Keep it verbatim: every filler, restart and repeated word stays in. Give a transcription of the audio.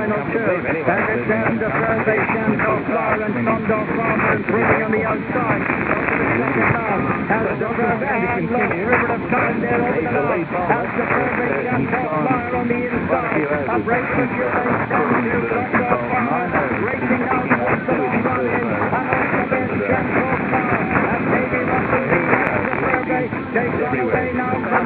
final two. As it's down to third base, Chantal Flower and Sondor Farmer improving on the outside. As the third base, lost river of time there over the line. As the third base, Chantal Flower on the inside. A break for two base down to Sondor Farmer. Racing out towards the long run in. And off the bench, Chantal Flower. And Davy Russell leads the third base. Takes on away now.